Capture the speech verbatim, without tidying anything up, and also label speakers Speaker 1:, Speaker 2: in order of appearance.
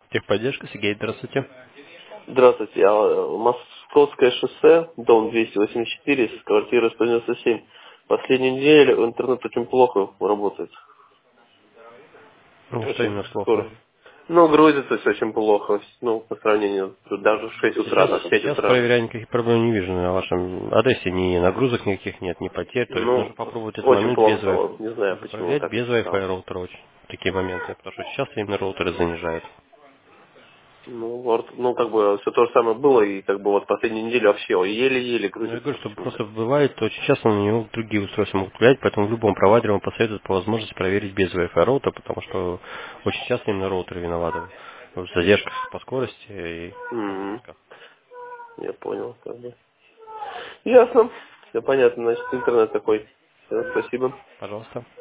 Speaker 1: Техподдержка, Сергей, здравствуйте.
Speaker 2: Здравствуйте, я э, Московское шоссе, дом двести восемьдесят четыре, с квартиры сто девяносто семь. Последнюю неделю интернет очень плохо работает.
Speaker 1: Ну, что
Speaker 2: Очень
Speaker 1: именно плохо?
Speaker 2: скоро. Ну, грузится все очень плохо. Ну, по сравнению, даже в шесть утра,
Speaker 1: Сейчас,
Speaker 2: даже в пять
Speaker 1: сейчас
Speaker 2: утра.
Speaker 1: проверяю, никаких проблем не вижу. На вашем адресе ни нагрузок никаких нет, ни потерь. То есть нужно
Speaker 2: Ну,
Speaker 1: попробовать этот
Speaker 2: очень
Speaker 1: момент без
Speaker 2: плохо
Speaker 1: Wi-Fi.
Speaker 2: стало. Не знаю,
Speaker 1: Нужно
Speaker 2: почему
Speaker 1: проверять
Speaker 2: так
Speaker 1: без Wi-Fi
Speaker 2: стало.
Speaker 1: роутера очень. Такие моменты. Потому что сейчас именно роутеры занижают.
Speaker 2: Ну, вот, ну, как бы, все то же самое было, и как бы вот последнюю неделю вообще еле-еле
Speaker 1: Но я
Speaker 2: грузится
Speaker 1: говорю, что
Speaker 2: почему-то.
Speaker 1: просто бывает, очень часто на него другие устройства могут влиять, поэтому в любом провайдере вам посоветуют по возможности проверить без Wi-Fi роутера, потому что очень часто именно роутеры виноваты в задержках по скорости и
Speaker 2: М,
Speaker 1: нагрузках.
Speaker 2: Я понял, как бы. Ясно. Все понятно, значит, интернет такой. Все, спасибо.
Speaker 1: Пожалуйста.